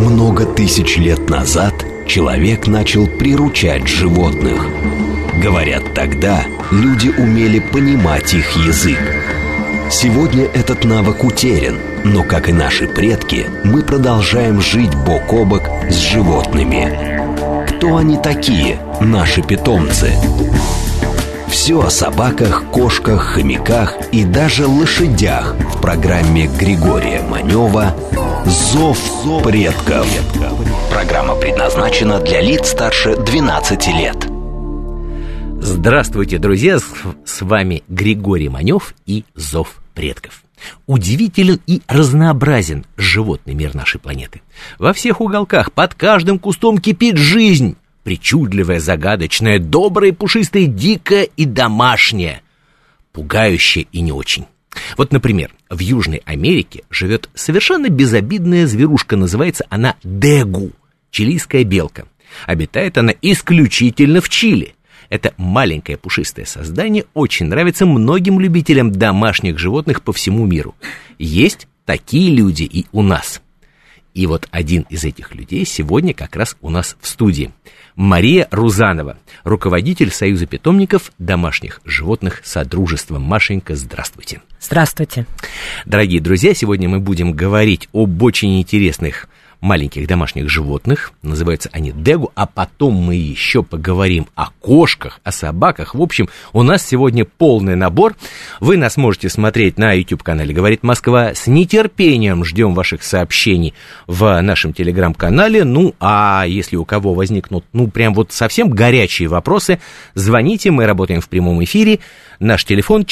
Много тысяч лет назад человек начал приручать животных. Говорят, тогда люди умели понимать их язык. Сегодня этот навык утерян, но, как и наши предки, мы продолжаем жить бок о бок с животными. Кто они такие, наши питомцы? Все о собаках, кошках, хомяках и даже лошадях в программе Григория Манева «Зов предков». Программа предназначена для лиц старше 12 лет. Здравствуйте, друзья! С вами Григорий Манев и «Зов предков». Удивителен и разнообразен животный мир нашей планеты. Во всех уголках, под каждым кустом кипит жизнь. Причудливая, загадочная, добрая, пушистая, дикая и домашняя. Пугающая и не очень. Вот, например, в Южной Америке живет совершенно безобидная зверушка. Называется она дегу, чилийская белка. Обитает она исключительно в Чили. Это маленькое пушистое создание очень нравится многим любителям домашних животных по всему миру. Есть такие люди и у нас. И вот один из этих людей сегодня как раз у нас в студии. Мария Рузанова, руководитель Союза питомников домашних животных Содружества. Машенька, здравствуйте. Здравствуйте. Дорогие друзья, сегодня мы будем говорить об очень интересных маленьких домашних животных. Называются они дегу, а потом мы еще поговорим о кошках, о собаках. В общем, у нас сегодня полный набор. Вы нас можете смотреть на YouTube-канале «Говорит Москва». С нетерпением ждем ваших сообщений в нашем телеграм-канале. Ну, а если у кого возникнут, прям вот совсем горячие вопросы, звоните, мы работаем в прямом эфире. Наш телефон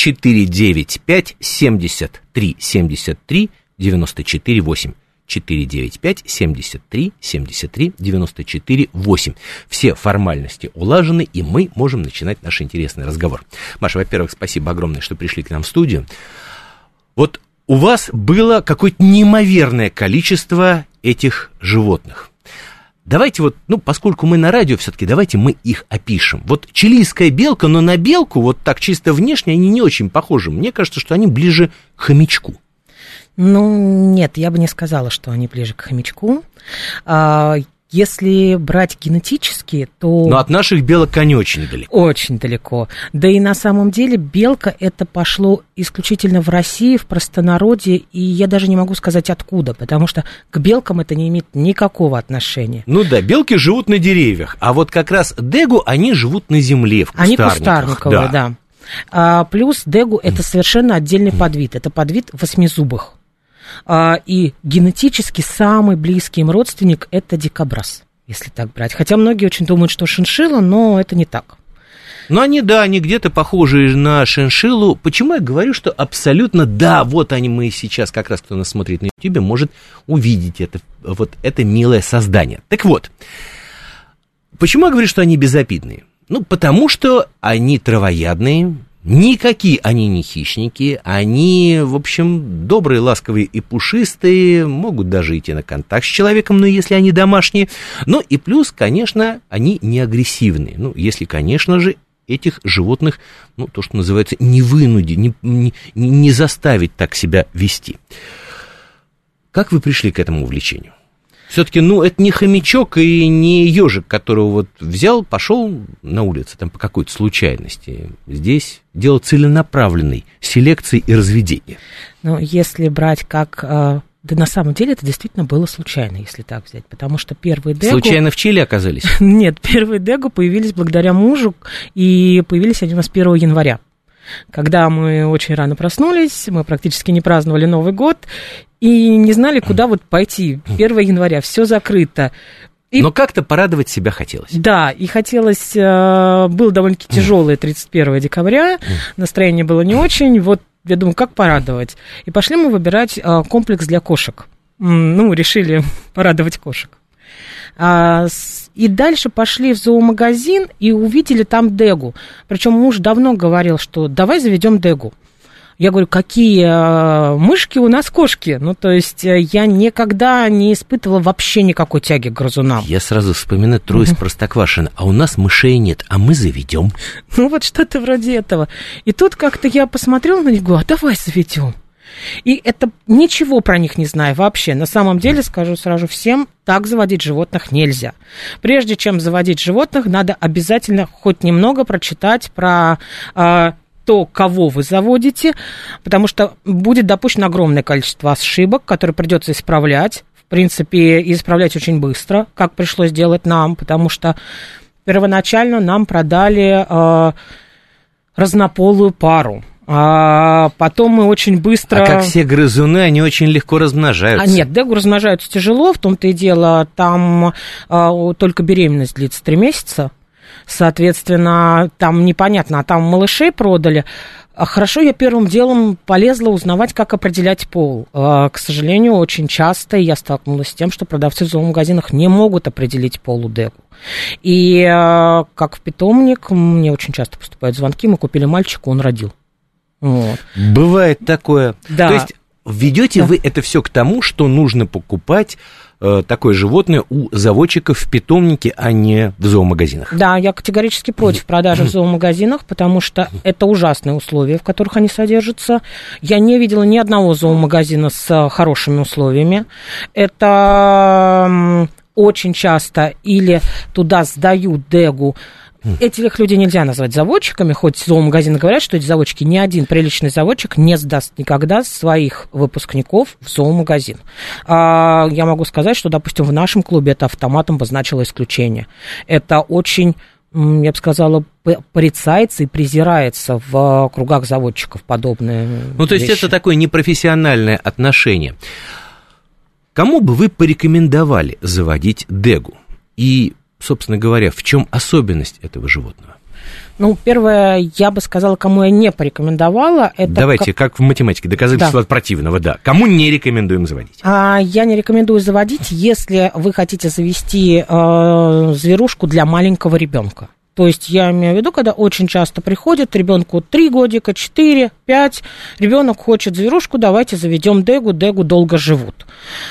495-73-73-94-8. 495-73-73-94-8. Все формальности улажены, и мы можем начинать наш интересный разговор. Маша, во-первых, спасибо огромное, что пришли к нам в студию. Вот у вас было какое-то неимоверное количество этих животных. Давайте вот, поскольку мы на радио, все-таки давайте мы их опишем. Вот чилийская белка, но на белку, вот так чисто внешне, они не очень похожи. Мне кажется, что они ближе к хомячку. Нет, я бы не сказала, что они ближе к хомячку. Если брать генетически, то... Но от наших белок они очень далеко. Очень далеко. Да и на самом деле белка это пошло исключительно в России, в простонародье, и я даже не могу сказать откуда, потому что к белкам это не имеет никакого отношения. Ну да, белки живут на деревьях, а вот как раз дегу, они живут на земле, в кустарниках. Они кустарниковые, да. Плюс дегу это совершенно отдельный подвид, это подвид восьмизубых. И генетически самый близкий им родственник – это дикобраз, если так брать. Хотя многие очень думают, что шиншилла, но это не так. Но они где-то похожи на шиншиллу. Почему я говорю, что абсолютно да, вот они, мы сейчас, как раз кто нас смотрит на YouTube, может увидеть это милое создание. Так вот, почему я говорю, что они безобидные? Потому что они травоядные. Никакие они не хищники, они, в общем, добрые, ласковые и пушистые, могут даже идти на контакт с человеком, но если они домашние. Ну и плюс, конечно, они не агрессивные. Если, конечно же, этих животных, то, что называется, не вынудить, не заставить так себя вести. Как вы пришли к этому увлечению? Все-таки, это не хомячок и не ежик, которого взял, пошел на улицу там по какой-то случайности. Здесь дело целенаправленной селекции и разведения. Если брать как... Да на самом деле это действительно было случайно, если так взять, потому что первые дегу... Случайно в Чили оказались? Нет, первые дегу появились благодаря мужу, и появились они у нас 1 января. Когда мы очень рано проснулись, мы практически не праздновали Новый год, и не знали, куда пойти. 1 января, все закрыто. Но как-то порадовать себя хотелось. Да, и хотелось, было довольно-таки тяжелое 31 декабря, настроение было не очень, я думаю, как порадовать. И пошли мы выбирать комплекс для кошек. Решили порадовать кошек. И дальше пошли в зоомагазин и увидели там дегу. Причем муж давно говорил, что давай заведем дегу. Я говорю, какие мышки у нас кошки? То есть я никогда не испытывала вообще никакой тяги к грызунам. Я сразу вспоминаю «Трое из Простоквашино». А у нас мышей нет, а мы заведем. Что-то вроде этого. И тут как-то я посмотрела на них, говорю, давай заведем. И это ничего про них не знаю вообще. На самом деле, скажу сразу всем, так заводить животных нельзя. Прежде чем заводить животных, надо обязательно хоть немного прочитать про то, кого вы заводите, потому что будет допущено огромное количество ошибок, которые придется исправлять. В принципе, исправлять очень быстро, как пришлось делать нам, потому что первоначально нам продали разнополую пару. А потом мы очень быстро... А как все грызуны, они очень легко размножаются. Нет, дегу размножаются тяжело, в том-то и дело, там только беременность длится 3 месяца. Соответственно, там непонятно, а там малышей продали. Хорошо, я первым делом полезла узнавать, как определять пол. К сожалению, очень часто я столкнулась с тем, что продавцы в зоомагазинах не могут определить пол у дегу. И как в питомник, мне очень часто поступают звонки, мы купили мальчика, он родил. Вот. Бывает такое. Да. То есть ведете вы это все к тому, что нужно покупать такое животное у заводчиков в питомнике, а не в зоомагазинах. Да, я категорически против продажи в зоомагазинах, потому что это ужасные условия, в которых они содержатся. Я не видела ни одного зоомагазина с хорошими условиями. Это очень часто или туда сдают дегу. Этих людей нельзя назвать заводчиками, хоть зоомагазины говорят, что эти заводчики, ни один приличный заводчик не сдаст никогда своих выпускников в зоомагазин. Я могу сказать, что, допустим, в нашем клубе это автоматом обозначило исключение. Это очень, я бы сказала, порицается и презирается в кругах заводчиков подобные Ну, то есть вещи. это такое непрофессиональное отношение. Кому бы вы порекомендовали заводить дегу? И, собственно говоря, в чем особенность этого животного? Ну, первое, я бы сказала, кому я не порекомендовала, это... Давайте, как в математике, доказательство от противного, да. Кому не рекомендуем заводить? Я не рекомендую заводить, если вы хотите завести зверушку для маленького ребенка. То есть я имею в виду, когда очень часто приходят ребенку 3 годика, 4, 5, ребенок хочет зверушку, давайте заведем дегу, дегу долго живут.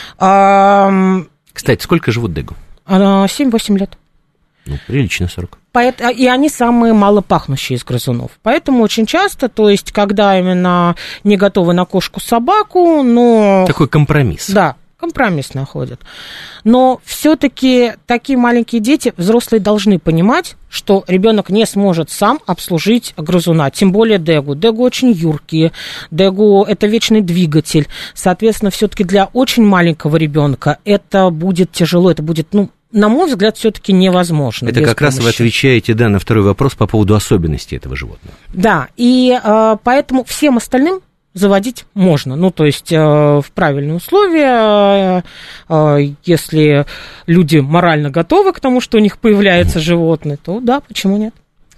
Кстати, сколько живут дегу? 7-8 лет. Ну, прилично срок. И они самые малопахнущие из грызунов. Поэтому очень часто, то есть, когда именно не готовы на кошку-собаку, но... Такой компромисс. Да, компромисс находят. Но все-таки такие маленькие дети, взрослые должны понимать, что ребенок не сможет сам обслужить грызуна, тем более дегу. Дегу очень юркие, дегу это вечный двигатель. Соответственно, все-таки для очень маленького ребенка это будет тяжело, это будет, на мой взгляд, все-таки невозможно. Это как раз вы отвечаете, да, на второй вопрос по поводу особенностей этого животного. Да, и поэтому всем остальным заводить можно, то есть в правильные условия, если люди морально готовы к тому, что у них появляется животное, то да, почему нет?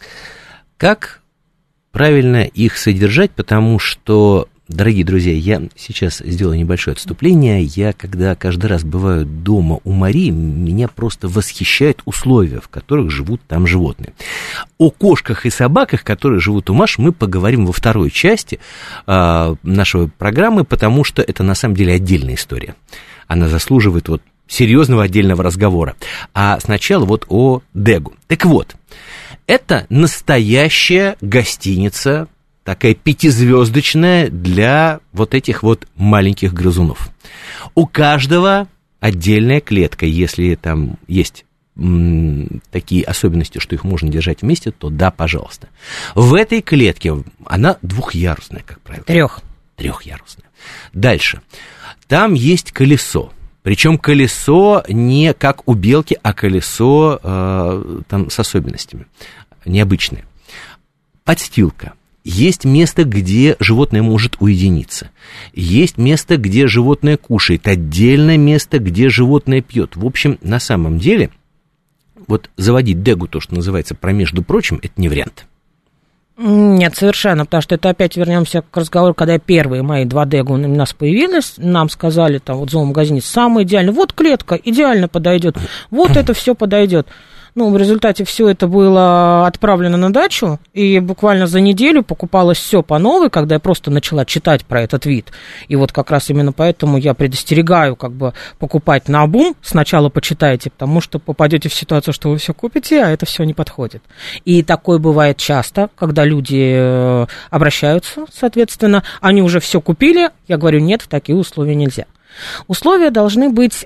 Как правильно их содержать, потому что, дорогие друзья, я сейчас сделаю небольшое отступление. Я, когда каждый раз бываю дома у Марии, меня просто восхищают условия, в которых живут там животные. О кошках и собаках, которые живут у Маши, мы поговорим во второй части нашей программы, потому что это на самом деле отдельная история. Она заслуживает серьезного отдельного разговора. А сначала о дегу. Так вот, это настоящая гостиница, такая 5-звездочная для этих маленьких грызунов. У каждого отдельная клетка. Если там есть такие особенности, что их можно держать вместе, то да, пожалуйста. В этой клетке она 2-ярусная, как правило. 3-ярусная. Дальше. Там есть колесо. Причем колесо не как у белки, а колесо там с особенностями. Необычное. Подстилка. Есть место, где животное может уединиться. Есть место, где животное кушает. Отдельное место, где животное пьет. В общем, на самом деле, заводить дегу, то, что называется, между прочим, это не вариант. Нет, совершенно, потому что это опять вернемся к разговору, когда первые мои 2 дегу у нас появились, нам сказали там в зоомагазине, самое идеальное, клетка идеально подойдет, это все подойдет. Ну, в результате все это было отправлено на дачу, и буквально за неделю покупалось все по новой, когда я просто начала читать про этот вид. И вот как раз именно поэтому я предостерегаю как бы покупать наобум. Сначала почитайте, потому что попадете в ситуацию, что вы все купите, а это все не подходит. И такое бывает часто, когда люди обращаются, соответственно, они уже все купили, я говорю, нет, в такие условия нельзя. Условия должны быть...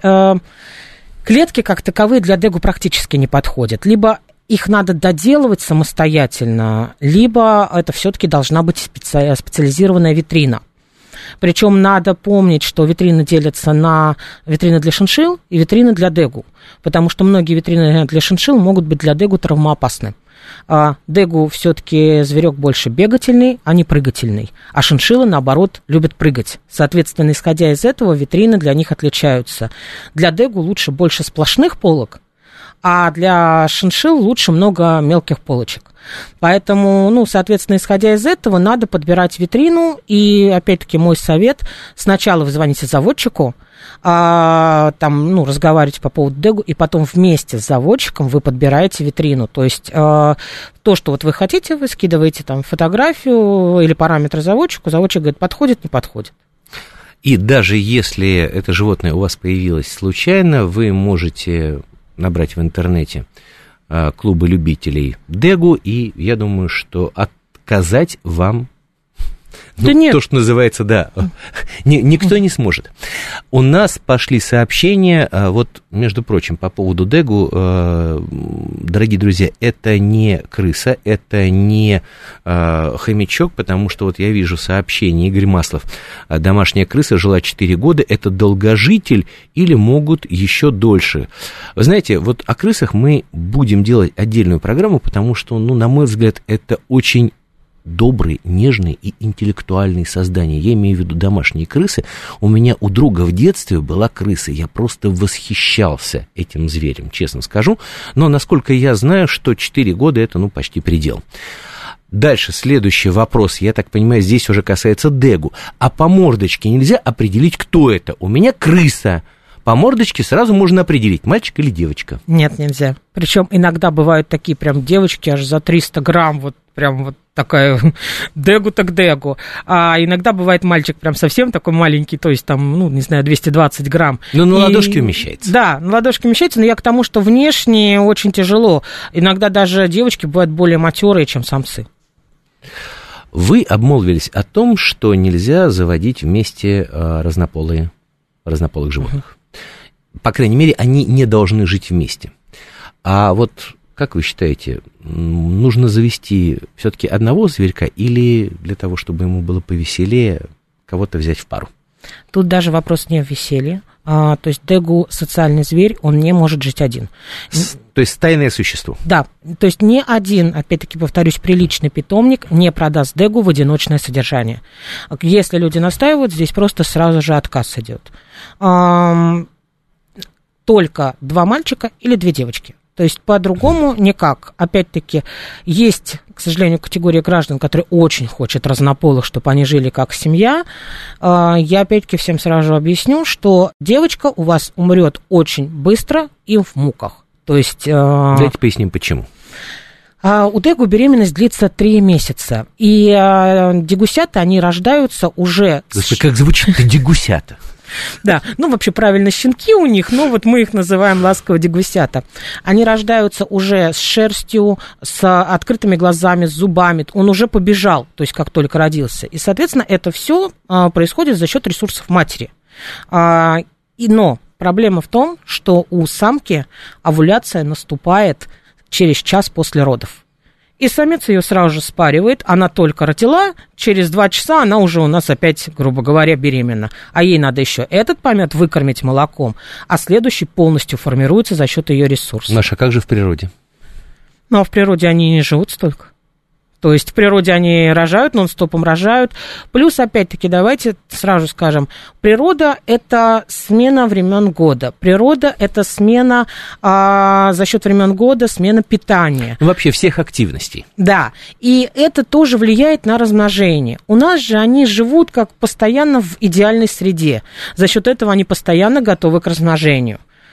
Клетки, как таковые, для дегу практически не подходят. Либо их надо доделывать самостоятельно, либо это все-таки должна быть специализированная витрина. Причем надо помнить, что витрины делятся на витрины для шиншилл и витрины для дегу, потому что многие витрины для шиншилл могут быть для дегу травмоопасны. Дегу все-таки зверек больше бегательный, а не прыгательный. А шиншиллы, наоборот, любят прыгать. Соответственно, исходя из этого, витрины для них отличаются. Для дегу лучше больше сплошных полок, а для шиншилл лучше много мелких полочек. Поэтому, ну, соответственно, исходя из этого, надо подбирать витрину. И, опять-таки, мой совет, сначала вы звоните заводчику, разговариваете по поводу дегу, и потом вместе с заводчиком вы подбираете витрину. То есть то, что вот вы хотите, вы скидываете там фотографию или параметры заводчику, заводчик говорит, подходит, не подходит. И даже если это животное у вас появилось случайно, вы можете набрать в интернете клубы любителей дегу, и я думаю, что отказать вам... Да нет. То, что называется, да, никто не сможет. У нас пошли сообщения, вот, между прочим, по поводу дегу, дорогие друзья, это не крыса, это не хомячок, потому что вот я вижу сообщение, Игорь Маслов, домашняя крыса жила 4 года, это долгожитель или могут еще дольше. Вы знаете, вот о крысах мы будем делать отдельную программу, потому что, ну, на мой взгляд, это очень добрые, нежные и интеллектуальные создания. Я имею в виду домашние крысы. У меня у друга в детстве была крыса. Я просто восхищался этим зверем, честно скажу. Но, насколько я знаю, что 4 года это, ну, почти предел. Дальше, следующий вопрос, я так понимаю, здесь уже касается дегу. А по мордочке нельзя определить, кто это? У меня крыса. По мордочке сразу можно определить, мальчик или девочка. Нет, нельзя. Причем иногда бывают такие прям девочки аж за 300 грамм, вот прям вот такая дегу так дегу. А иногда бывает мальчик прям совсем такой маленький, то есть там, ну, не знаю, 220 грамм. Ну, на ладошке умещается. Да, на ладошке умещается, но я к тому, что внешне очень тяжело. Иногда даже девочки бывают более матерые, чем самцы. Вы обмолвились о том, что нельзя заводить вместе разнополых животных. По крайней мере, они не должны жить вместе. А вот, как вы считаете, нужно завести все-таки одного зверька или для того, чтобы ему было повеселее, кого-то взять в пару? Тут даже вопрос не в веселье. То есть дегу социальный зверь, он не может жить один. То есть стайное существо? Да. То есть ни один, опять-таки повторюсь, приличный питомник не продаст дегу в одиночное содержание. Если люди настаивают, здесь просто сразу же отказ идет. Только 2 мальчика или 2 девочки. То есть по-другому никак. Опять-таки, есть, к сожалению, категория граждан, которые очень хотят разнополых, чтобы они жили как семья. Я опять-таки всем сразу же объясню, что девочка у вас умрет очень быстро и в муках. То есть... Давайте поясним, почему. У дегу беременность длится 3 месяца. И дегусята, они рождаются уже... Как звучит-то дегусята? Да, ну вообще правильно щенки у них, но вот мы их называем ласково дегусята. Они рождаются уже с шерстью, с открытыми глазами, с зубами. Он уже побежал, то есть как только родился. И, соответственно, это все происходит за счет ресурсов матери. Но проблема в том, что у самки овуляция наступает через час после родов. И самец ее сразу же спаривает, она только родила, через 2 часа она уже у нас опять, грубо говоря, беременна. А ей надо еще этот помет выкормить молоком, а следующий полностью формируется за счет ее ресурсов. Маша, как же в природе? Ну, а в природе они не живут столько. То есть в природе они рожают, нон-стопом рожают. Плюс, опять-таки, давайте сразу скажем, природа – это смена времен года. Природа – это смена за счет времен года, смена питания. Вообще всех активностей. Да, и это тоже влияет на размножение. У нас же они живут как постоянно в идеальной среде. За счет этого они постоянно готовы к размножению.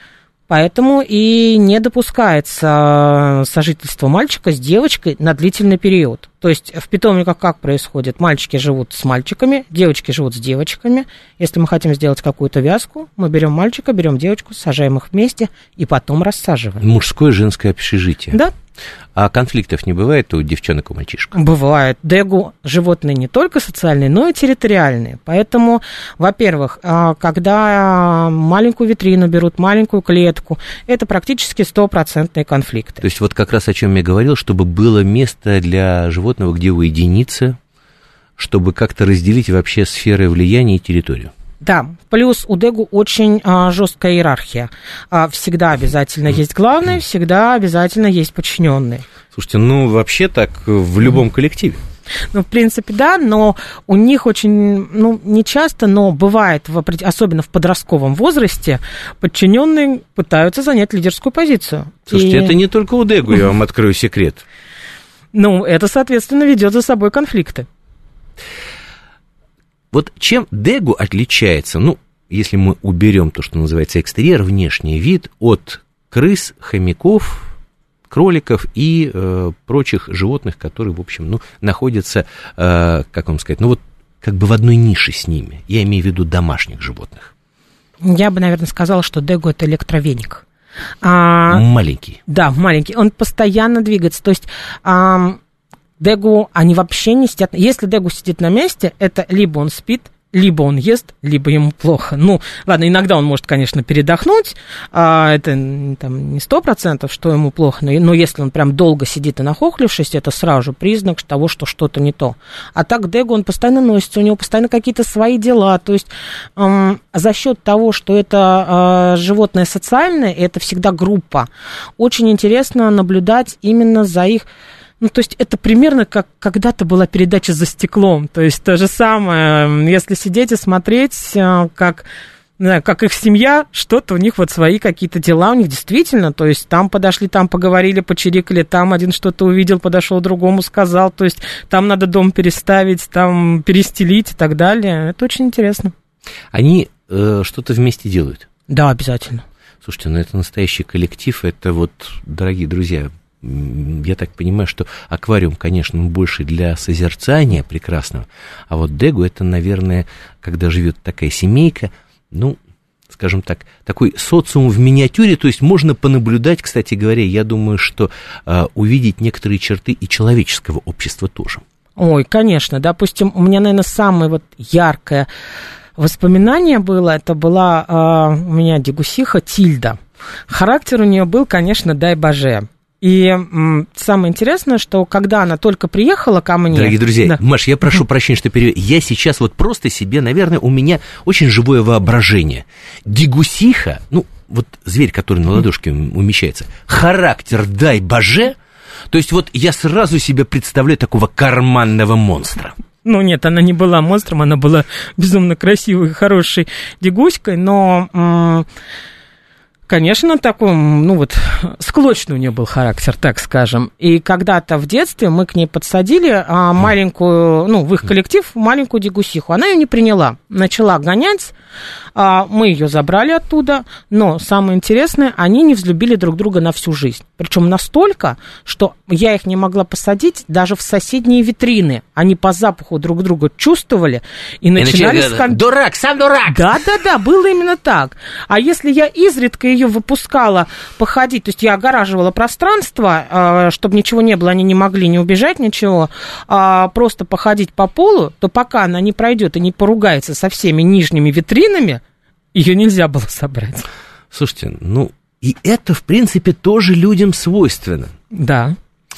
Поэтому и не допускается сожительство мальчика с девочкой на длительный период. То есть в питомниках как происходит? Мальчики живут с мальчиками, девочки живут с девочками. Если мы хотим сделать какую-то вязку, мы берем мальчика, берем девочку, сажаем их вместе и потом рассаживаем. Мужское и женское общежитие. Да. А конфликтов не бывает у девчонок и мальчишек? Бывает. Дэгу животные не только социальные, но и территориальные. Поэтому, во-первых, когда маленькую витрину берут, маленькую клетку, это практически 100% конфликты. То есть вот как раз о чем я говорил, чтобы было место для животного, где уединиться, чтобы как-то разделить вообще сферы влияния и территорию. Да, плюс у Дэгу очень жесткая иерархия. Всегда обязательно есть главный, всегда обязательно есть подчиненный. Слушайте, ну вообще так в любом коллективе. Ну, в принципе, да, но у них очень, ну, не часто, но бывает, особенно в подростковом возрасте, подчиненные пытаются занять лидерскую позицию. Слушайте, это не только у Дэгу, я вам открою секрет. Ну, это, соответственно, ведет за собой конфликты. Вот чем Дэгу отличается, ну, если мы уберем то, что называется экстерьер, внешний вид, от крыс, хомяков, кроликов и прочих животных, которые, в общем, ну, находятся, как вам сказать, ну, вот как бы в одной нише с ними. Я имею в виду домашних животных. Я бы, наверное, сказала, что Дэгу – это электровеник. Маленький. Да, маленький. Он постоянно двигается. То есть Дэгу, они вообще не сидят. Если Дэгу сидит на месте, это либо он спит, либо он ест, либо ему плохо. Ну, ладно, иногда он может, конечно, передохнуть. Это там не 100%, что ему плохо. Но если он прям долго сидит и нахохлившись, это сразу же признак того, что что-то не то. А так Дэгу, он постоянно носится, у него постоянно какие-то свои дела. То есть за счет того, что это животное социальное, это всегда группа, очень интересно наблюдать именно за их... Ну, то есть это примерно как когда-то была передача «За стеклом». То есть то же самое, если сидеть и смотреть, как их семья, что-то у них вот свои какие-то дела у них действительно. То есть там подошли, там поговорили, почирикали, там один что-то увидел, подошел другому, сказал. То есть там надо дом переставить, там перестелить и так далее. Это очень интересно. Они что-то вместе делают? Да, обязательно. Слушайте, ну это настоящий коллектив. Это вот, дорогие друзья... Я так понимаю, что аквариум, конечно, больше для созерцания прекрасного, а вот Дэгу это, наверное, когда живет такая семейка, ну, скажем так, такой социум в миниатюре, то есть можно понаблюдать, кстати говоря, я думаю, что увидеть некоторые черты и человеческого общества тоже. Ой, конечно, допустим, у меня, наверное, самое вот яркое воспоминание было, это была у меня дегусиха Тильда. Характер у нее был, конечно, дай боже. И самое интересное, что когда она только приехала ко мне... Дорогие друзья, да. Маш, я прошу прощения, что переведу. Я сейчас вот просто себе, наверное, у меня очень живое воображение. Дегусиха, ну, вот зверь, который на ладошке умещается, характер дай боже, то есть вот я сразу себе представляю такого карманного монстра. Ну, нет, она не была монстром, она была безумно красивой, хорошей дегуськой, но... Конечно, такой, ну вот, склочный у нее был характер, так скажем. И когда-то в детстве мы к ней подсадили маленькую, ну, в их коллектив маленькую дегусиху. Она ее не приняла, начала гонять, мы ее забрали оттуда, но самое интересное, они не взлюбили друг друга на всю жизнь. Причем настолько, что я их не могла посадить даже в соседние витрины. Они по запаху друг друга чувствовали и начинали... Дурак, сам дурак! Да, было именно так. А если я изредка ее выпускала походить, то есть я огораживала пространство, чтобы ничего не было, они не могли не убежать, ничего, просто походить по полу, то пока она не пройдет и не поругается со всеми нижними витринами, ее нельзя было собрать. Слушайте, ну и это, в принципе, тоже людям свойственно. Да.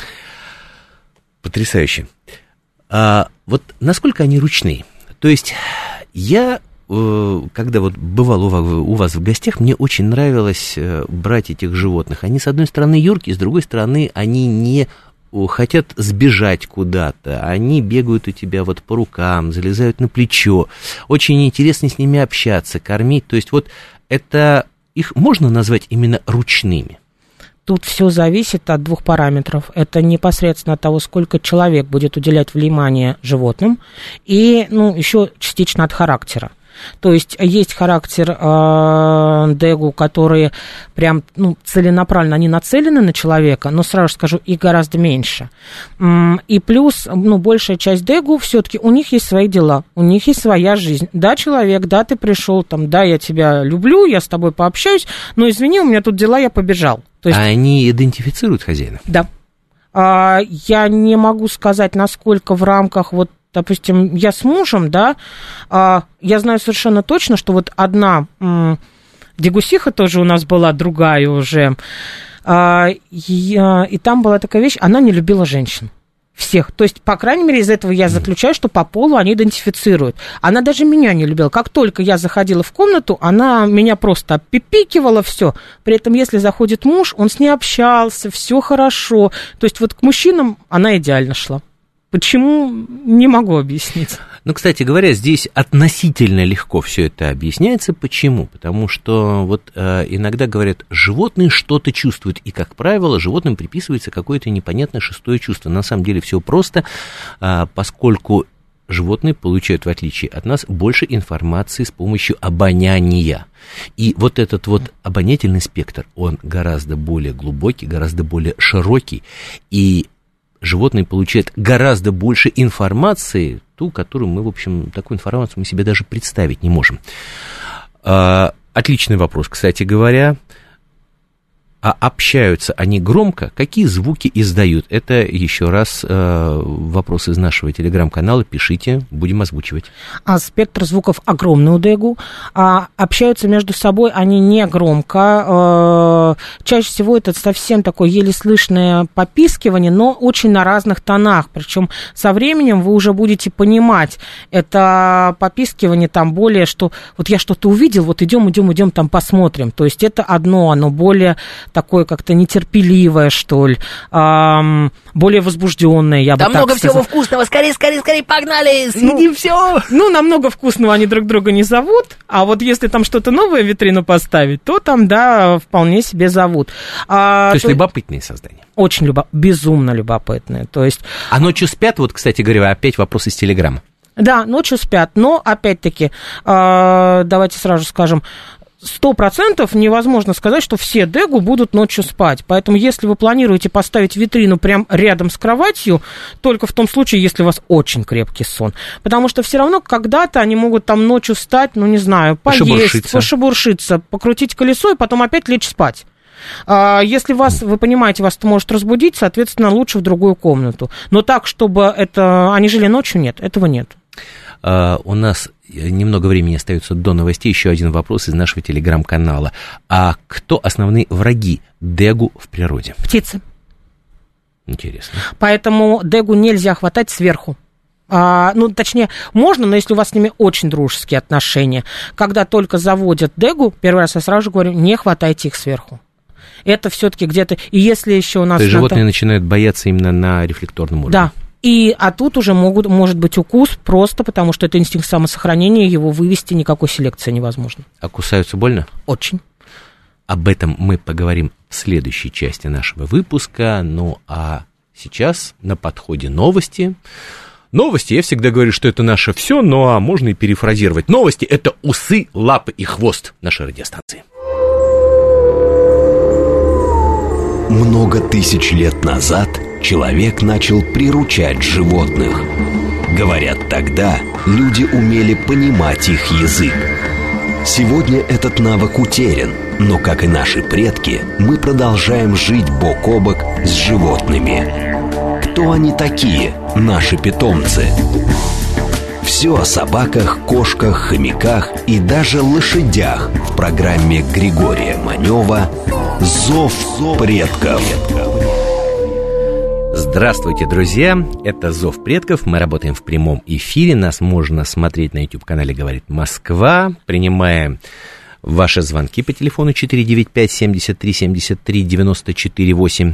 Потрясающе. Вот насколько они ручные? То есть я... Когда вот бывал у вас в гостях, мне очень нравилось брать этих животных. Они, с одной стороны, юркие, с другой стороны, они не хотят сбежать куда-то. Они бегают у тебя вот по рукам, залезают на плечо. Очень интересно с ними общаться, кормить. То есть вот это их можно назвать именно ручными? Тут все зависит от двух параметров. Это непосредственно от того, сколько человек будет уделять внимание животным, и, ну, еще частично от характера. То есть есть характер дэгу, которые прям целенаправленно, они нацелены на человека, но сразу скажу, их гораздо меньше. И плюс, большая часть дэгу все-таки у них есть свои дела, у них есть своя жизнь. Да, человек, да, ты пришел, там, да, я тебя люблю, я с тобой пообщаюсь, но извини, у меня тут дела, я побежал. То есть, они идентифицируют хозяина? Да. Я не могу сказать, насколько в рамках, допустим, я с мужем, да, я знаю совершенно точно, что одна дегусиха тоже у нас была, другая уже, и там была такая вещь, она не любила женщин. Всех. То есть, по крайней мере, из этого я заключаю, что по полу они идентифицируют. Она даже меня не любила. Как только я заходила в комнату, она меня просто обпипикивала, все. При этом, если заходит муж, он с ней общался, все хорошо. То есть, к мужчинам она идеально шла. Почему, не могу объяснить. Кстати говоря, здесь относительно легко все это объясняется. Почему? Потому что иногда говорят, животные что-то чувствуют, и, как правило, животным приписывается какое-то непонятное шестое чувство. На самом деле все просто, поскольку животные получают, в отличие от нас, больше информации с помощью обоняния. И этот обонятельный спектр, он гораздо более глубокий, гораздо более широкий, и животные получают гораздо больше информации, ту, которую мы, в общем, такую информацию мы себе даже представить не можем. Отличный вопрос, кстати говоря. А общаются они громко? Какие звуки издают? Это еще раз вопрос из нашего телеграм-канала. Пишите, будем озвучивать. Спектр звуков огромный у дэгу. Общаются между собой они не громко. Чаще всего это совсем такое еле слышное попискивание, но очень на разных тонах. Причем со временем вы уже будете понимать, это попискивание там более, что я что-то увидел, идем, там посмотрим. То есть это одно, оно более такое как-то нетерпеливое, что ли, более возбужденное, я бы так сказала. Там много всего вкусного, скорее, погнали, съедим все. Намного вкусного они друг друга не зовут, а если там что-то новое в витрину поставить, то там, да, вполне себе зовут. То есть любопытные создания. Очень безумно любопытные, то есть... А ночью спят, кстати говоря, опять вопрос из телеграмма. Да, ночью спят, но, опять-таки, давайте сразу скажем, 100% невозможно сказать, что все дэгу будут ночью спать. Поэтому, если вы планируете поставить витрину прямо рядом с кроватью, только в том случае, если у вас очень крепкий сон. Потому что все равно когда-то они могут там ночью встать, поесть, пошебуршиться, покрутить колесо и потом опять лечь спать. Если вы понимаете, вас это может разбудить, соответственно, лучше в другую комнату. Но так, чтобы они жили ночью, нет, этого нет. У нас немного времени остается до новостей. Еще один вопрос из нашего телеграм-канала. А кто основные враги дэгу в природе? Птицы. Интересно. Поэтому дэгу нельзя хватать сверху. Точнее, можно, но если у вас с ними очень дружеские отношения. Когда только заводят дэгу, первый раз я сразу же говорю, не хватайте их сверху. Это все-таки где-то... И если еще у нас... То есть животные начинают бояться именно на рефлекторном уровне? Да. А тут уже может быть укус, просто потому что это инстинкт самосохранения, его вывести никакой селекции невозможно. А кусаются больно? Очень. Об этом мы поговорим в следующей части нашего выпуска. А сейчас на подходе новости. Новости, я всегда говорю, что это наше все, можно и перефразировать. Новости – это усы, лапы и хвост нашей радиостанции. Много тысяч лет назад человек начал приручать животных. Говорят, тогда люди умели понимать их язык. Сегодня этот навык утерян, но, как и наши предки, мы продолжаем жить бок о бок с животными. Кто они такие, наши питомцы? Все о собаках, кошках, хомяках и даже лошадях в программе Григория Манева «Зов предков». Здравствуйте, друзья! Это «Зов предков». Мы работаем в прямом эфире. Нас можно смотреть на YouTube-канале «Говорит Москва». Принимаем ваши звонки по телефону 495-73-73-94-8.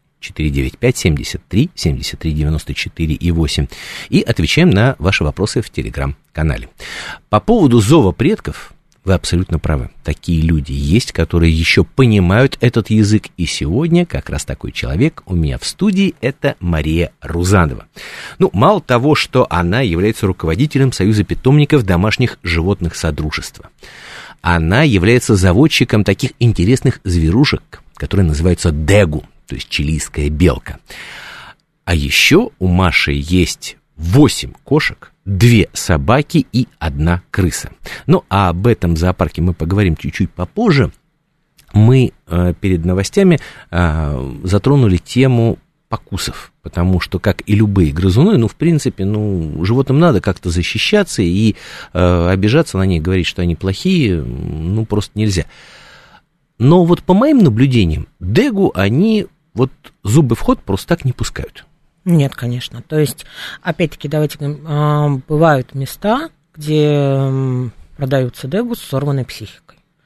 495-73-73-94-8. И отвечаем на ваши вопросы в Телеграм-канале. По поводу «Зова предков» Вы абсолютно правы. Такие люди есть, которые еще понимают этот язык. И сегодня как раз такой человек у меня в студии. Это Мария Рузанова. Ну, мало того, что она является руководителем Союза питомников домашних животных Содружества. Она является заводчиком таких интересных зверушек, которые называются дегу, то есть чилийская белка. А еще у Маши есть 8 кошек, 2 собаки и 1 крыса. Ну, а об этом зоопарке мы поговорим чуть-чуть попозже. Мы перед новостями затронули тему покусов, потому что, как и любые грызуны, в принципе, животным надо как-то защищаться, и обижаться на них, говорить, что они плохие, просто нельзя. Но вот по моим наблюдениям, дегу они зубы в ход просто так не пускают. Нет, конечно. То есть, опять-таки, давайте говорим, бывают места, где продаются дегу с сорванной психикой.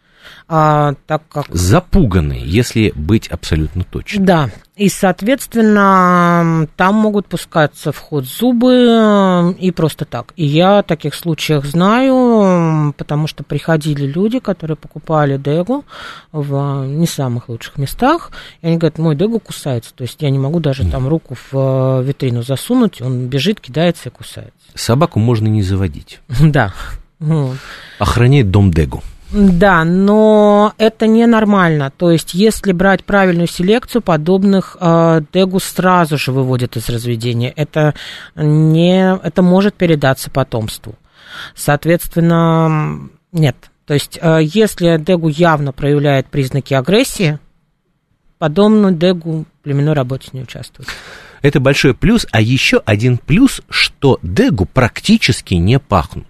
Так как... Запуганные, если быть абсолютно точным. Да, и, соответственно, там могут пускаться в ход зубы и просто так. И я о таких случаях знаю, потому что приходили люди, которые покупали дегу в не самых лучших местах, и они говорят, мой дегу кусается, то есть я не могу даже там руку в витрину засунуть, он бежит, кидается и кусается. Собаку можно не заводить. Да. Охраняет дом дегу. Да, но это ненормально. То есть, если брать правильную селекцию, подобных дегу сразу же выводят из разведения. Это может передаться потомству. Соответственно, нет. То есть, если дегу явно проявляет признаки агрессии, подобную дегу в племенной работе не участвует. Это большой плюс, а еще один плюс, что дегу практически не пахнут.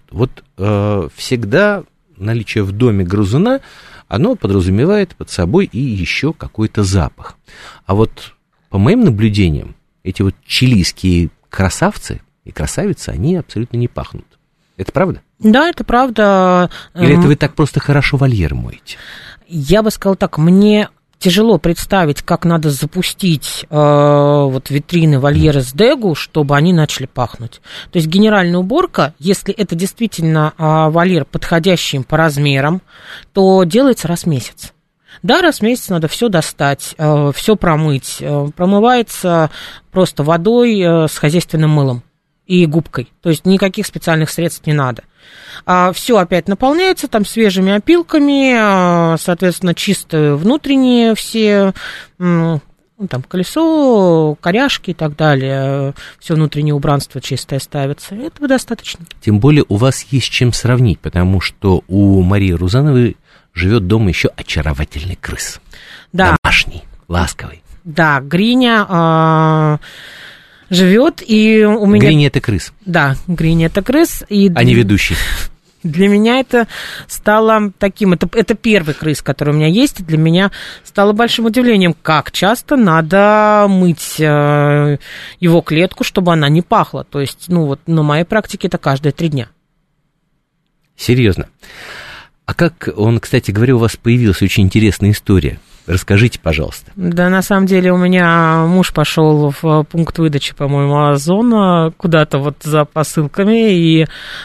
Всегда наличие в доме грызуна, оно подразумевает под собой и еще какой-то запах. А по моим наблюдениям, эти чилийские красавцы и красавицы, они абсолютно не пахнут. Это правда? Да, это правда. Или это вы так просто хорошо вольер моете? Я бы сказала так, мне тяжело представить, как надо запустить витрины, вольеры с дегу, чтобы они начали пахнуть. То есть генеральная уборка, если это действительно вольер, подходящий им по размерам, то делается раз в месяц. Да, раз в месяц надо все достать, все промыть. Промывается просто водой с хозяйственным мылом и губкой. То есть никаких специальных средств не надо. Все опять наполняется там свежими опилками, соответственно, чистые внутренние все, там колесо, коряшки и так далее, все внутреннее убранство чистое ставится. Этого достаточно. Тем более у вас есть чем сравнить, потому что у Марии Рузановой живет дома еще очаровательный крыс. Да. Домашний, ласковый. Да, Гриня живет, и у меня... Гриня — это крыс. Да, Гриня — это крыс. И... А не ведущий. Для меня это стало таким... Это первый крыс, который у меня есть, и для меня стало большим удивлением, как часто надо мыть его клетку, чтобы она не пахла. То есть, на моей практике это каждые 3 дня. Серьезно. А как он, кстати говоря, у вас появилась очень интересная история? Расскажите, пожалуйста. Да, на самом деле у меня муж пошел в пункт выдачи, по-моему, Озона куда-то за посылками и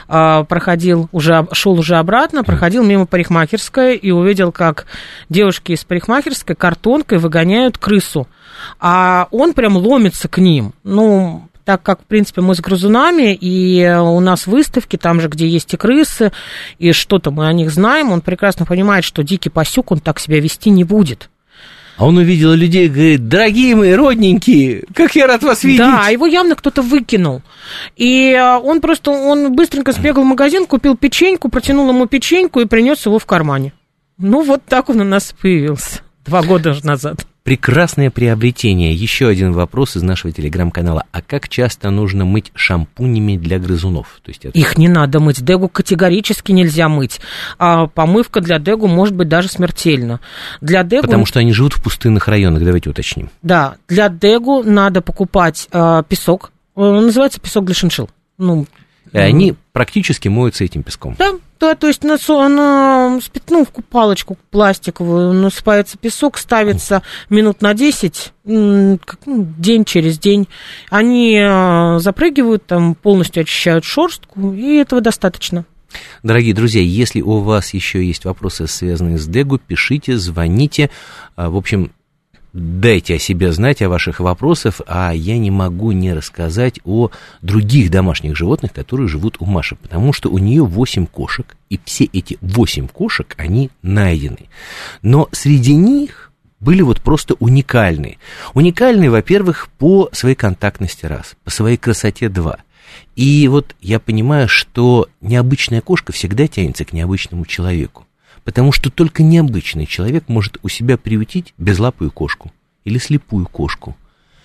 шел уже обратно, проходил мимо парикмахерской и увидел, как девушки из парикмахерской картонкой выгоняют крысу, а он прям ломится к ним. Так как, в принципе, мы с грызунами, и у нас выставки, там же, где есть и крысы, и что-то мы о них знаем, он прекрасно понимает, что дикий пасюк, он так себя вести не будет. А он увидел людей и говорит: дорогие мои, родненькие, как я рад вас видеть. Да, его явно кто-то выкинул. И он быстренько сбегал в магазин, купил печеньку, протянул ему печеньку и принес его в кармане. Так он у нас появился 2 года назад. Прекрасное приобретение. Еще один вопрос из нашего телеграм-канала. А как часто нужно мыть шампунями для грызунов? То есть Их не надо мыть. Дегу категорически нельзя мыть. А помывка для дегу может быть даже смертельна. Потому что они живут в пустынных районах, давайте уточним. Да, для дегу надо покупать песок. Называется песок для шиншилл. И они практически моются этим песком. Да, то есть в палочку пластиковую насыпается песок, ставится минут на 10, день через день. Они запрыгивают, там полностью очищают шерстку, и этого достаточно. Дорогие друзья, если у вас еще есть вопросы, связанные с Дегу, пишите, звоните. В общем, дайте о себе знать, о ваших вопросах, а я не могу не рассказать о других домашних животных, которые живут у Маши, потому что у нее 8 кошек, и все эти 8 кошек, они найдены. Но среди них были вот просто уникальные. Уникальные, во-первых, по своей контактности раз, по своей красоте два. И вот я понимаю, что необычная кошка всегда тянется к необычному человеку. Потому что только необычный человек может у себя приютить безлапую кошку или слепую кошку.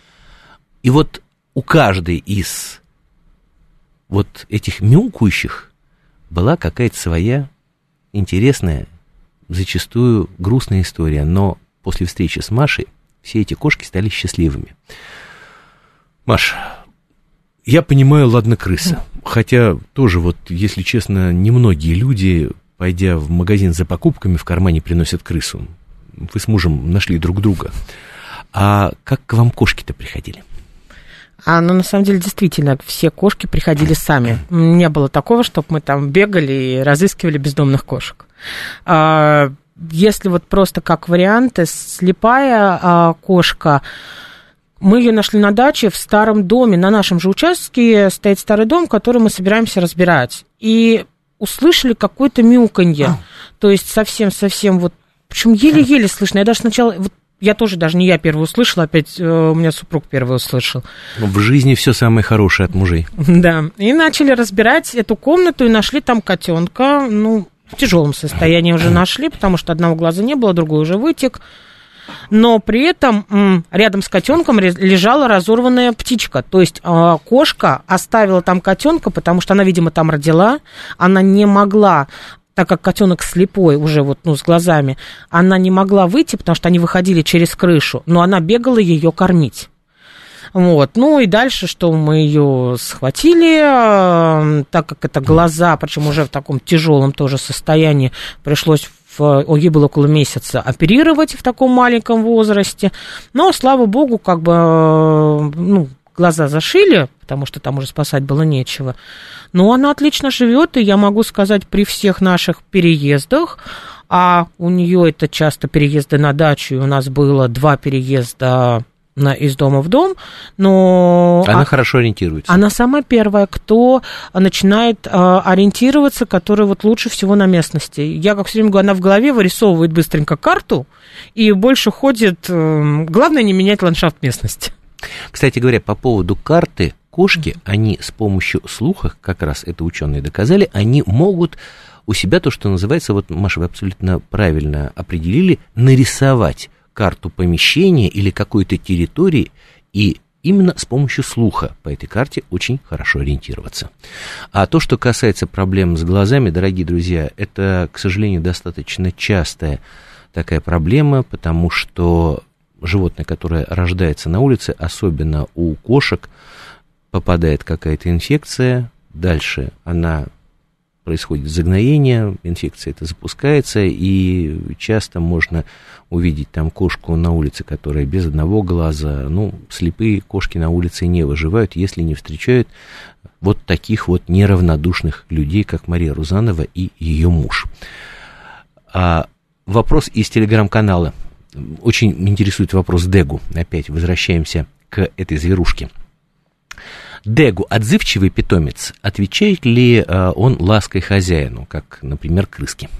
И вот у каждой из вот этих мяукающих была какая-то своя интересная, зачастую грустная история. Но после встречи с Машей все эти кошки стали счастливыми. Маш, я понимаю, ладно, крыса. Хотя тоже вот, если честно, немногие люди, пойдя в магазин за покупками, в кармане приносят крысу. Вы с мужем нашли друг друга. А как к вам кошки-то приходили? Ну, на самом деле, действительно, все кошки приходили сами. Не было такого, чтобы мы там бегали и разыскивали бездомных кошек. Если вот просто как вариант, слепая кошка, мы ее нашли на даче в старом доме. На нашем же участке стоит старый дом, который мы собираемся разбирать. И услышали какое-то мяуканье. То есть совсем вот, причем еле-еле слышно. Я даже сначала, вот, я тоже даже не я первый услышала, опять у меня супруг первый услышал. В жизни все самое хорошее от мужей. Да, и начали разбирать эту комнату, и нашли там котенка, в тяжелом состоянии уже нашли, потому что одного глаза не было, другой уже вытек. Но при этом рядом с котенком лежала разорванная птичка. То есть кошка оставила там котенка, потому что она, видимо, там родила. Она не могла, так как котенок слепой уже с глазами, она не могла выйти, потому что они выходили через крышу, но она бегала ее кормить. Вот. И дальше, что мы ее схватили, так как это глаза, причем уже в таком тяжелом тоже состоянии, пришлось ей было около месяца оперировать в таком маленьком возрасте. Но, слава богу, глаза зашили, потому что там уже спасать было нечего. Но она отлично живет, и я могу сказать, при всех наших переездах, а у нее это часто переезды на дачу, и у нас было 2 переезда из дома в дом, но... Она хорошо ориентируется. Она самая первая, кто начинает ориентироваться, которая лучше всего на местности. Я, как все время говорю, она в голове вырисовывает быстренько карту и больше ходит... Главное, не менять ландшафт местности. Кстати говоря, по поводу карты, кошки, они с помощью слуха, как раз это ученые доказали, они могут у себя то, что называется, Маша, вы абсолютно правильно определили, нарисовать карту помещения или какой-то территории, и именно с помощью слуха по этой карте очень хорошо ориентироваться. А то, что касается проблем с глазами, дорогие друзья, это, к сожалению, достаточно частая такая проблема, потому что животное, которое рождается на улице, особенно у кошек, попадает какая-то инфекция, дальше происходит загноение, инфекция эта запускается, и часто можно увидеть там кошку на улице, которая без одного глаза. Слепые кошки на улице не выживают, если не встречают таких неравнодушных людей, как Мария Рузанова и ее муж. Вопрос из телеграм-канала. Очень интересует вопрос Дегу. Опять возвращаемся к этой зверушке. Дегу — отзывчивый питомец. Отвечает ли он лаской хозяину, как, например, крыски?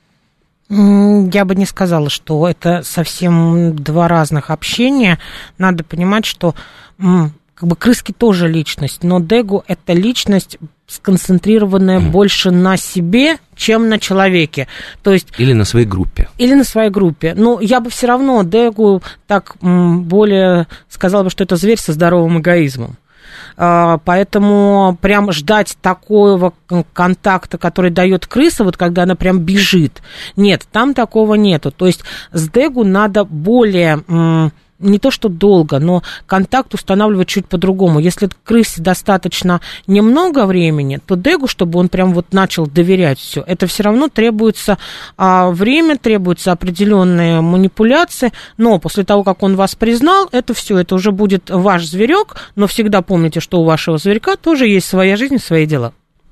Я бы не сказала, что это совсем 2 разных общения. Надо понимать, что крыски тоже личность, но Дегу — это личность, сконцентрированная больше на себе, чем на человеке. То есть, или на своей группе. Но я бы все равно Дегу так более сказала бы, что это зверь со здоровым эгоизмом. Поэтому прям ждать такого контакта, который дает крыса, когда она прям бежит. Нет, там такого нету. То есть с Дегу надо более... не то что долго, но контакт устанавливать чуть по-другому. Если крысе достаточно немного времени, то Дегу, чтобы он прям начал доверять все, это все равно требуется время, требуются определенные манипуляции, но после того, как он вас признал, это все, это уже будет ваш зверек, но всегда помните, что у вашего зверька тоже есть своя жизнь, свои дела.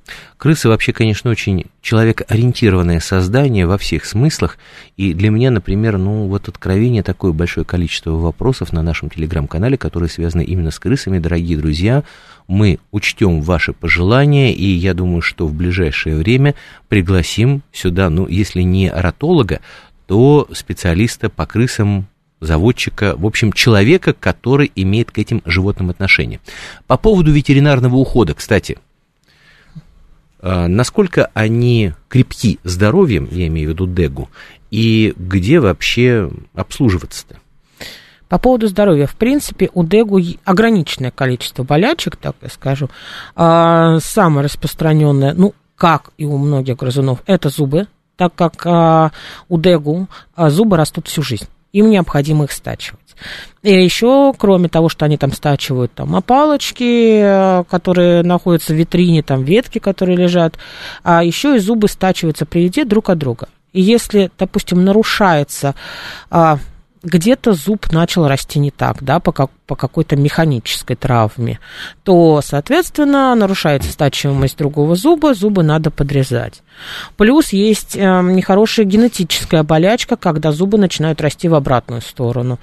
Крысы вообще, конечно, очень человекоориентированное создание во всех смыслах. И для меня, например, вот откровение, такое большое количество вопросов на нашем телеграм-канале, которые связаны именно с крысами. Дорогие друзья, мы учтем ваши пожелания, и я думаю, что в ближайшее время пригласим сюда, если не оратолога, то специалиста по крысам, заводчика, в общем, человека, который имеет к этим животным отношение. По поводу ветеринарного ухода, кстати, насколько они крепки здоровьем, я имею в виду Дегу, и где вообще обслуживаться-то? По поводу здоровья, в принципе, у Дегу ограниченное количество болячек, так я скажу. Самое распространенное, как и у многих грызунов, это зубы, так как у Дегу зубы растут всю жизнь. Им необходимо их стачивать. И еще, кроме того, что они там стачивают опалочки, которые находятся в витрине, ветки, которые лежат, еще и зубы стачиваются при еде друг от друга. И если, допустим, нарушается... где-то зуб начал расти не так, по какой-то механической травме, то, соответственно, нарушается стачиваемость другого зуба, зубы надо подрезать. Плюс есть нехорошая генетическая болячка, когда зубы начинают расти в обратную сторону.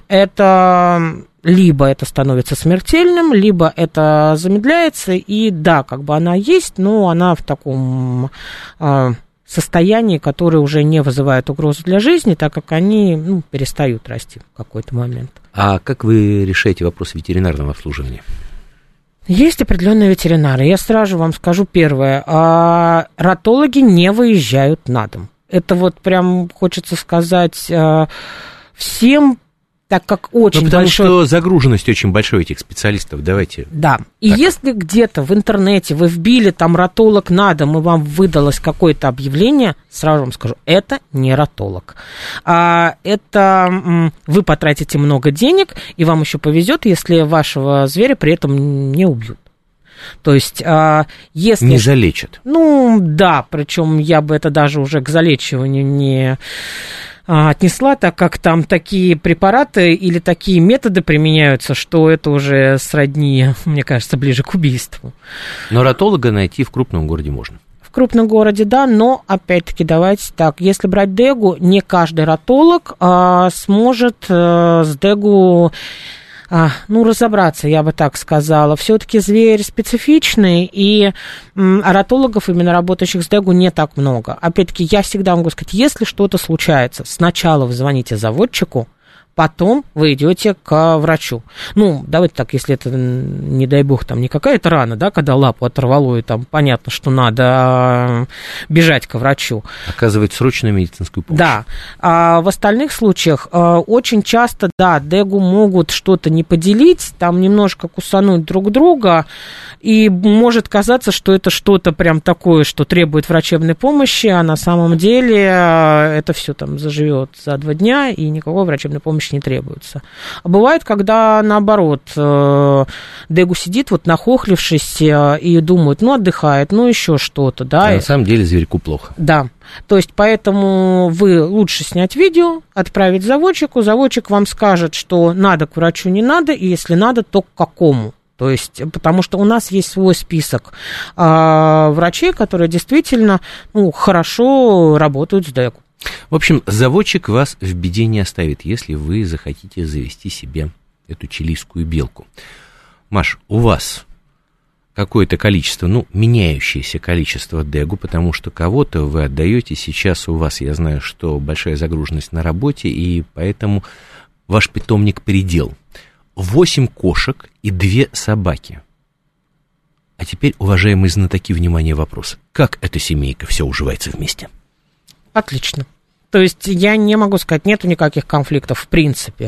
Либо это становится смертельным, либо это замедляется, и она есть, но она в таком... состоянии, которое уже не вызывает угрозу для жизни, так как они перестают расти в какой-то момент. А как вы решаете вопрос ветеринарного обслуживания? Есть определенные ветеринары. Я сразу вам скажу первое. Ратологи не выезжают на дом. Это прям хочется сказать всем, так как очень потому большой... что загруженность очень большой этих специалистов, давайте. Да, и если где-то в интернете вы вбили ратолог на дом, и вам выдалось какое-то объявление, сразу вам скажу, это не ратолог. Это вы потратите много денег, и вам еще повезет, если вашего зверя при этом не убьют. То есть, если... Не залечат. Причем я бы это даже уже к залечиванию не... отнесла, так как там такие препараты или такие методы применяются, что это уже сродни, мне кажется, ближе к убийству. Но ратолога найти в крупном городе можно. В крупном городе, да, но, опять-таки, давайте так, если брать Дегу, не каждый ратолог сможет с Дегу... разобраться, я бы так сказала. Все-таки зверь специфичный, и ратологов, именно работающих с Дегу, не так много. Опять-таки, я всегда могу сказать, если что-то случается, сначала вы звоните заводчику, потом вы идете к врачу. Давайте так, если это, не дай бог, не какая-то рана, когда лапу оторвало, и понятно, что надо бежать к врачу. Оказывать срочную медицинскую помощь. Да. А в остальных случаях очень часто, Дегу могут что-то не поделить, немножко кусануть друг друга, и может казаться, что это что-то прям такое, что требует врачебной помощи, а на самом деле это все заживет за 2 дня, и никакой врачебной помощи не требуется. А бывает, когда наоборот Дегу сидит нахохлившись и думает, отдыхает, еще что-то, А на самом деле зверьку плохо. Да. То есть, поэтому вы лучше снять видео, отправить заводчику, заводчик вам скажет, что надо к врачу, не надо, и если надо, то к какому. То есть, потому что у нас есть свой список врачей, которые действительно хорошо работают с Дегу. В общем, заводчик вас в беде не оставит, если вы захотите завести себе эту чилийскую белку. Маш, у вас какое-то количество, меняющееся количество Дегу, потому что кого-то вы отдаете, сейчас у вас, я знаю, что большая загруженность на работе, и поэтому ваш питомник предел. 8 кошек и 2 собаки. А теперь, уважаемые знатоки, внимание, вопрос. Как эта семейка все уживается вместе? Отлично. То есть я не могу сказать, нету никаких конфликтов в принципе.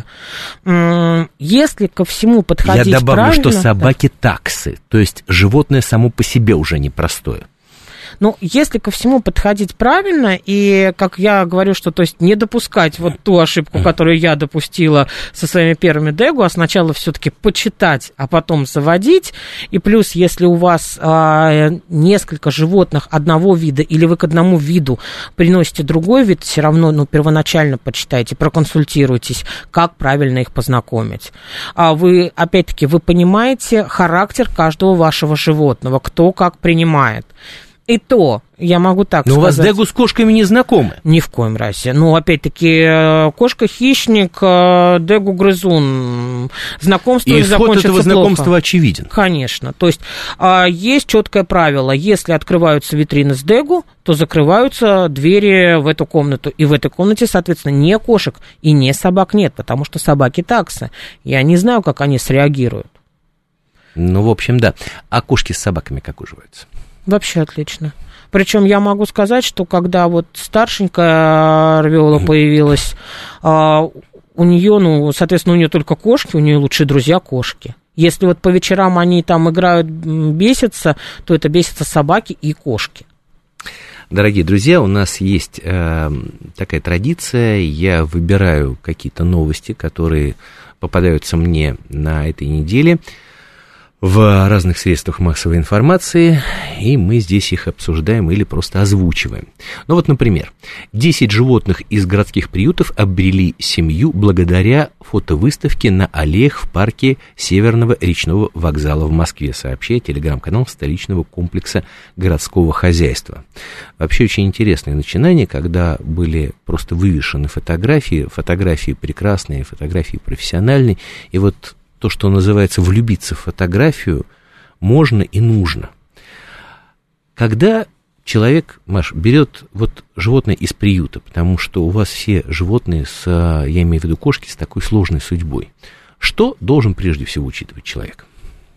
Если ко всему подходить я добавлю, правильно... что собаки таксы, то есть животное само по себе уже непростое. Ну, если ко всему подходить правильно, и, как я говорю, что, то есть, не допускать вот ту ошибку, которую я допустила со своими первыми Дэгу, а сначала все-таки почитать, а потом заводить, и плюс, если у вас несколько животных одного вида, или вы к одному виду приносите другой вид, все равно, ну, первоначально почитайте, проконсультируйтесь, как правильно их познакомить. А вы, опять-таки, вы понимаете характер каждого вашего животного, кто как принимает. И то, я могу так сказать... Но у вас Дэгу с кошками не знакомы? Ни в коем разе. Ну, опять-таки, кошка-хищник, Дэгу-грызун, знакомство и закончится этого знакомства плохо. очевиден. Конечно. То есть, есть четкое правило. Если открываются витрины с Дэгу, то закрываются двери в эту комнату. И в этой комнате, соответственно, ни кошек и ни собак нет, потому что собаки таксы. Я не знаю, как они среагируют. Ну, в общем, да. А кошки с собаками как уживаются? Вообще отлично. Причем я могу сказать, что когда вот старшенькая Равиола появилась, у нее, ну, соответственно, у нее только кошки, у нее лучшие друзья кошки. Если вот по вечерам они там играют, бесятся, то это бесятся собаки и кошки. Дорогие друзья, у нас есть такая традиция, я выбираю какие-то новости, которые попадаются мне на этой неделе в разных средствах массовой информации, и мы здесь их обсуждаем или просто озвучиваем. Ну вот, например, 10 животных из городских приютов обрели семью благодаря фотовыставке на аллеях в парке Северного речного вокзала в Москве, сообщает телеграм-канал столичного комплекса городского хозяйства. Вообще очень интересное начинание, когда были просто вывешены фотографии прекрасные, фотографии профессиональные, и вот то, что называется влюбиться в фотографию, можно и нужно. Когда человек, Маш, берет вот животное из приюта, потому что у вас все животные, я имею в виду кошки, с такой сложной судьбой, что должен прежде всего учитывать человек?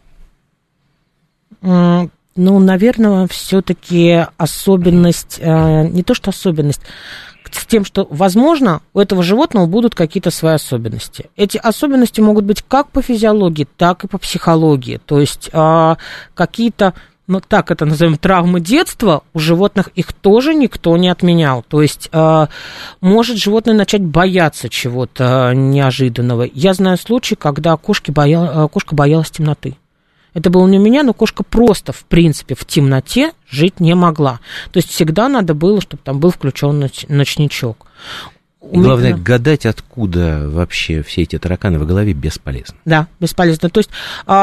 Ну, наверное, все-таки особенность, не то что особенность, с тем, что, возможно, у этого животного будут какие-то свои особенности. Эти особенности могут быть как по физиологии, так и по психологии. То есть какие-то, ну так это назовем, травмы детства, у животных их тоже никто не отменял. То есть может животное начать бояться чего-то неожиданного. Я знаю случаи, когда кошка боялась темноты. Это было не у меня, но кошка просто, в принципе, в темноте жить не могла. То есть всегда надо было, чтобы там был включен ночничок. Главное, гадать, откуда вообще все эти тараканы в голове, бесполезно. Да, бесполезно. То есть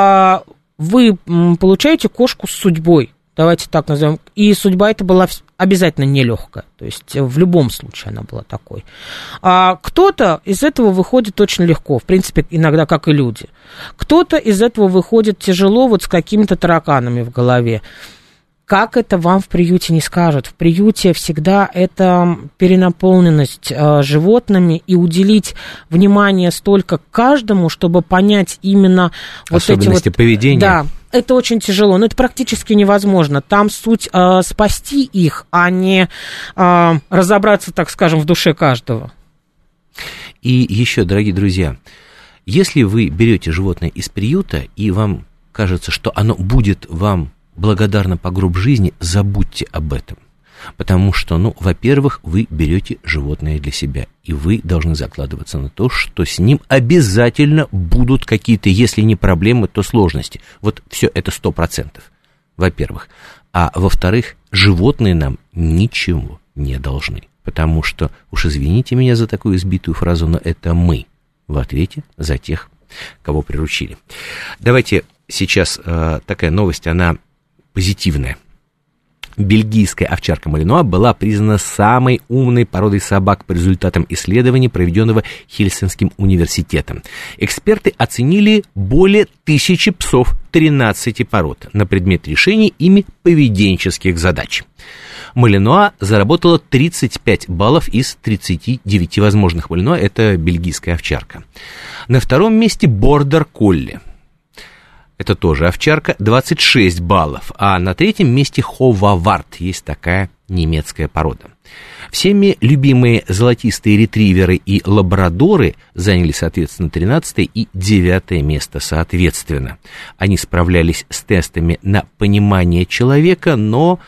вы получаете кошку с судьбой, давайте так назовем, и судьба эта была обязательно нелегкая, то есть в любом случае она была такой. А кто-то из этого выходит очень легко, в принципе, иногда как и люди. Кто-то из этого выходит тяжело, вот с какими-то тараканами в голове. Как это вам в приюте не скажут? В приюте всегда это перенаполненность животными, и уделить внимание столько каждому, чтобы понять именно вот особенности эти вот поведения. Да, это очень тяжело, но это практически невозможно. Там суть спасти их, а не разобраться, так скажем, в душе каждого. И еще, дорогие друзья, если вы берете животное из приюта, и вам кажется, что оно будет вам благодарно по гроб жизни, забудьте об этом. Потому что, ну, во-первых, вы берете животное для себя, и вы должны закладываться на то, что с ним обязательно будут какие-то, если не проблемы, то сложности. Вот все это 100%, во-первых. А во-вторых, животные нам ничего не должны. Потому что, уж извините меня за такую избитую фразу, но это мы в ответе за тех, кого приручили. Давайте сейчас такая новость, она позитивная. Бельгийская овчарка Малинуа была признана самой умной породой собак по результатам исследования, проведенного Хельсинским университетом. Эксперты оценили более 1000 псов 13 пород на предмет решения ими поведенческих задач. Малинуа заработала 35 баллов из 39 возможных. Малинуа – это бельгийская овчарка. На втором месте бордер-колли. Это тоже овчарка, 26 баллов. А на третьем месте ховавард, есть такая немецкая порода. Всеми любимые золотистые ретриверы и лабрадоры заняли, соответственно, 13 и 9 место, соответственно. Они справлялись с тестами на понимание человека, но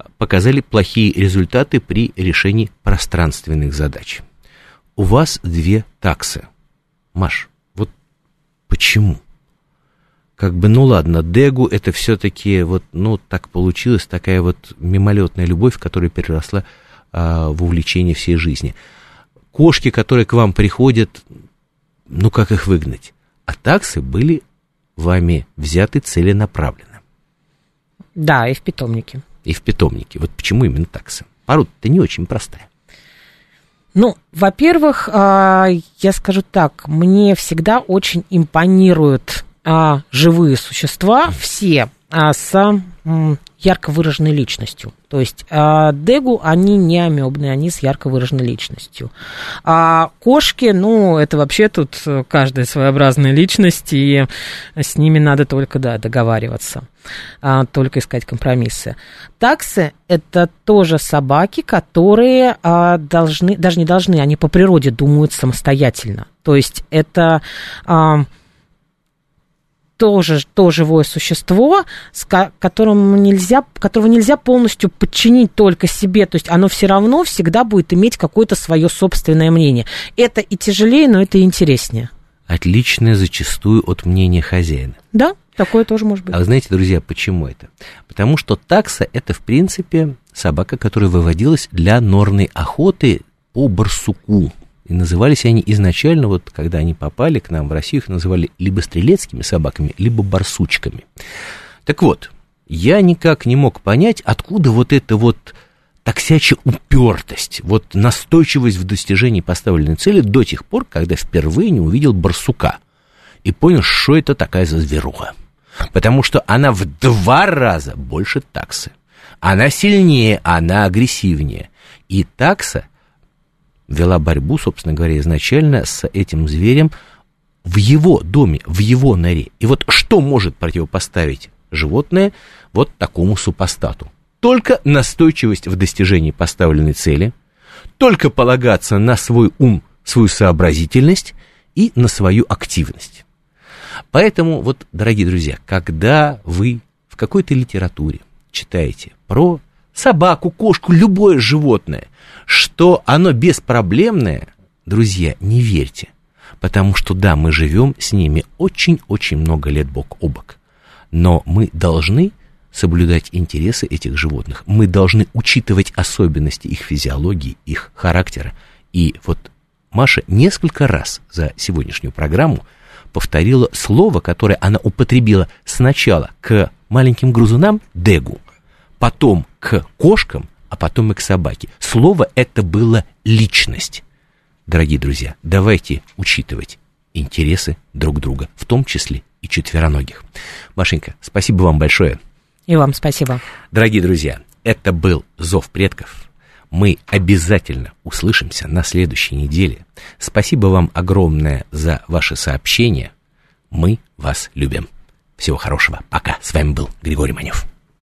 показали плохие результаты при решении пространственных задач. У вас 2 таксы. Маш, вот почему? Ну ладно, Дегу это все-таки так получилось, такая мимолетная любовь, которая переросла в увлечение всей жизни. Кошки, которые к вам приходят, как их выгнать? А таксы были вами взяты целенаправленно. Да, и в питомнике. И в питомнике. Вот почему именно таксы? Порода-то не очень простая. Во-первых, я скажу так, мне всегда очень импонируют живые существа, все с ярко выраженной личностью. То есть Дегу, они не амебные, они с ярко выраженной личностью. А кошки, это вообще тут каждая своеобразная личность, и с ними надо только, договариваться, только искать компромиссы. Таксы – это тоже собаки, которые должны, даже не должны, они по природе думают самостоятельно. То есть это... то живое существо, которого нельзя полностью подчинить только себе, то есть оно все равно всегда будет иметь какое-то свое собственное мнение. Это и тяжелее, но это и интереснее. Отличное зачастую от мнения хозяина. Да, такое тоже может быть. А вы знаете, друзья, почему это? Потому что такса – это, в принципе, собака, которая выводилась для норной охоты по барсуку. И назывались они изначально, когда они попали к нам в Россию, их называли либо стрелецкими собаками, либо барсучками. Так вот, я никак не мог понять, откуда эта таксячая упертость, настойчивость в достижении поставленной цели до тех пор, когда впервые не увидел барсука и понял, что это такая за зверуха. Потому что она в 2 раза больше таксы. Она сильнее, она агрессивнее. И такса вела борьбу, собственно говоря, изначально с этим зверем в его доме, в его норе. И что может противопоставить животное такому супостату? Только настойчивость в достижении поставленной цели, только полагаться на свой ум, свою сообразительность и на свою активность. Поэтому, дорогие друзья, когда вы в какой-то литературе читаете про собаку, кошку, любое животное, что оно беспроблемное, друзья, не верьте. Потому что, да, мы живем с ними очень-очень много лет бок о бок. Но мы должны соблюдать интересы этих животных. Мы должны учитывать особенности их физиологии, их характера. И Маша несколько раз за сегодняшнюю программу повторила слово, которое она употребила сначала к маленьким грызунам Дегу, потом к кошкам, а потом и к собаке. Слово это было личность. Дорогие друзья, давайте учитывать интересы друг друга, в том числе и четвероногих. Машенька, спасибо вам большое. И вам спасибо. Дорогие друзья, это был «Зов предков». Мы обязательно услышимся на следующей неделе. Спасибо вам огромное за ваши сообщения. Мы вас любим. Всего хорошего. Пока. С вами был Григорий Манев.